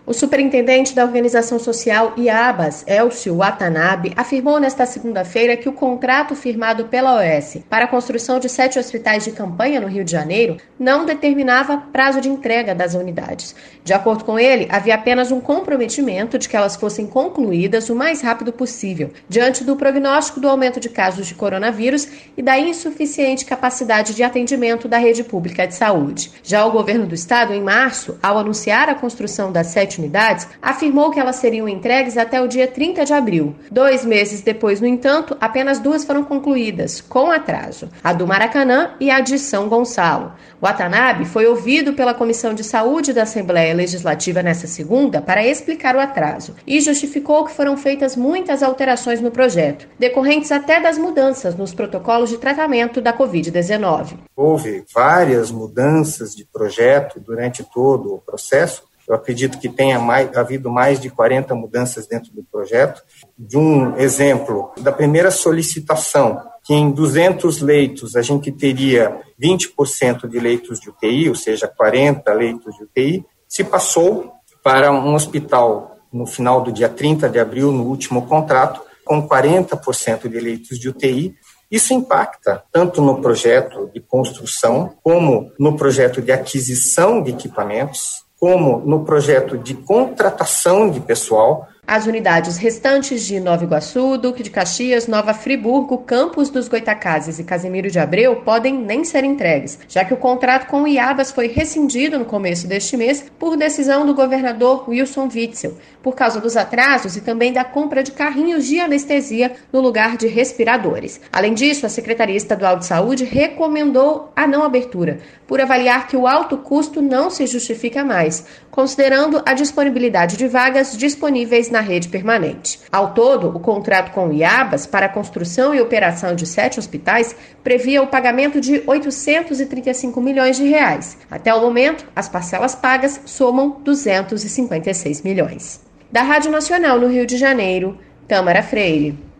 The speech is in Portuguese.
O superintendente da organização social IABAS, Elcio Watanabe, afirmou nesta segunda-feira que o contrato firmado pela OS para a construção de 7 hospitais de campanha no Rio de Janeiro não determinava prazo de entrega das unidades. De acordo com ele, havia apenas um comprometimento de que elas fossem concluídas o mais rápido possível, diante do prognóstico do aumento de casos de coronavírus e da insuficiente capacidade de atendimento da rede pública de saúde. Já o governo do estado, em março, ao anunciar a construção das 7 unidades, afirmou que elas seriam entregues até o dia 30 de abril. 2 meses depois, no entanto, apenas 2 foram concluídas, com atraso, a do Maracanã e a de São Gonçalo. Watanabe foi ouvido pela Comissão de Saúde da Assembleia Legislativa nesta segunda para explicar o atraso e justificou que foram feitas muitas alterações no projeto, decorrentes até das mudanças nos protocolos de tratamento da Covid-19. Houve várias mudanças de projeto durante todo o processo. Eu acredito que tenha havido mais de 40 mudanças dentro do projeto. De um exemplo, da primeira solicitação, que em 200 leitos a gente teria 20% de leitos de UTI, ou seja, 40 leitos de UTI, se passou para um hospital no final do dia 30 de abril, no último contrato, com 40% de leitos de UTI. Isso impacta tanto no projeto de construção, como no projeto de aquisição de equipamentos, como no projeto de contratação de pessoal. As unidades restantes de Nova Iguaçu, Duque de Caxias, Nova Friburgo, Campos dos Goitacazes e Casimiro de Abreu podem nem ser entregues, já que o contrato com o IABAS foi rescindido no começo deste mês por decisão do governador Wilson Witzel, por causa dos atrasos e também da compra de carrinhos de anestesia no lugar de respiradores. Além disso, a Secretaria Estadual de Saúde recomendou a não abertura, por avaliar que o alto custo não se justifica mais, considerando a disponibilidade de vagas disponíveis na rede permanente. Ao todo, o contrato com o IABAS para a construção e operação de 7 hospitais previa o pagamento de R$ 835 milhões. Até o momento, as parcelas pagas somam 256 milhões. Da Rádio Nacional no Rio de Janeiro, Tâmara Freire.